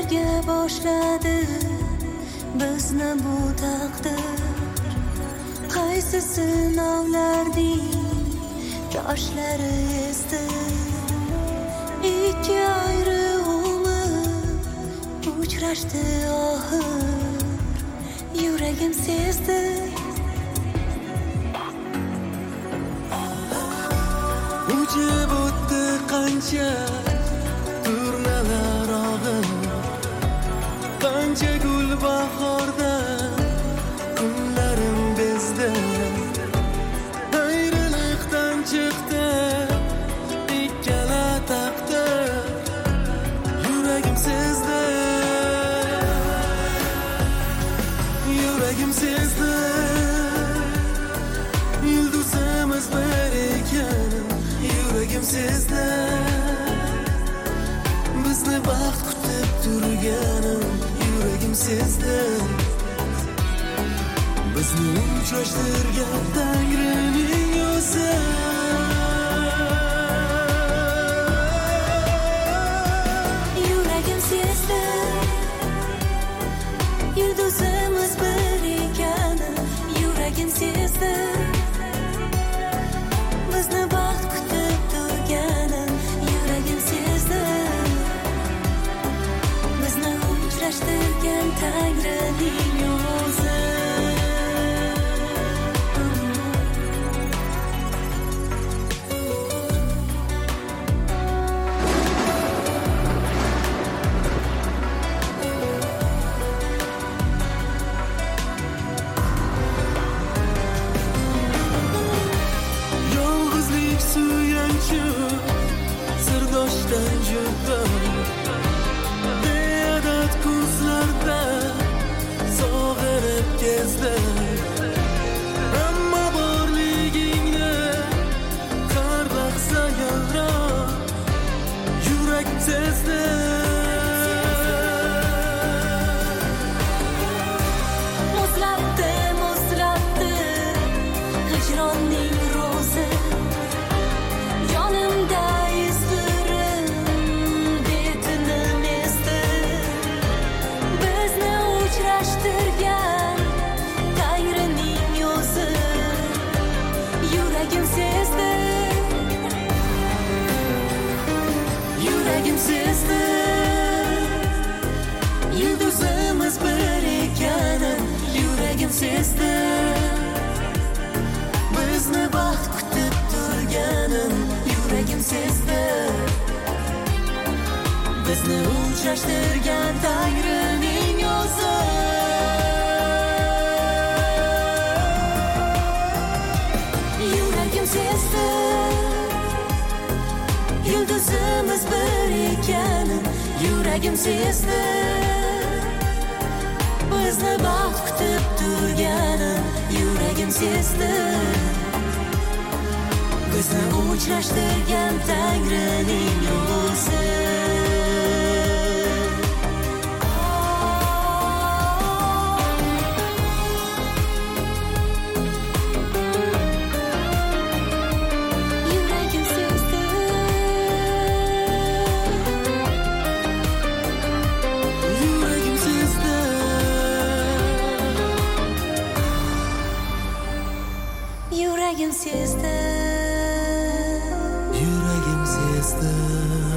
birga boshladi bizni bu taqdir. Qaysi sinovlarning yoshlari esdi, ikki ayrı umid uchrashdi oxir, yuragim sezdi. Uchib o'tdi qancha turnalar og'ir, qancha gul bahorda kunlarim bezdi. Ayriliqdan chiqdi ikkala taqdir, yuragim sezdi, yuragim sezdi. Yulduzimiz bir ekan, yuragim sezdi. Bizni baxt kutib turganim, yuragim sezdi. Bizni uchrashtirgan Tangrining o'zi. Yuragim sezdi, yulduzimiz bir ekan, yuragim sezdi. Bizni baxt kutib turganim, yuragim sezdi. Bizni uchrashtirgan Tangrining o'zi. Yolg'izlik suyanchi sirdoshdan juda, beadad ko'zlarda sog'inib kezdi. Ammo borligingni har lahza yalroq yurak sezdi. Muzlatdi, muzlatdi hijronning ro'zi, yonimda izlarim betinim esdi. Bizni uchrashtirgan Tangrining o'zi, yuragim sezdi, yuragim sezdi. Yulduzimiz bir ekan, yuragim sezdi. Bizni baxt kutib turganim, yuragim sezdi. Bizni uchrashtirgan Tangrining o'zi. Yuragim sezdi, yulduzimiz bir ekan, yuragim sezdi. Bizni baxt kutib turganim, yuragim sezdi. Bizni uchrashtirgan Tangrining o'zi. Yuragim sezdi, Yuragim sezdi, yuragim sezdi. yuragim sezdi.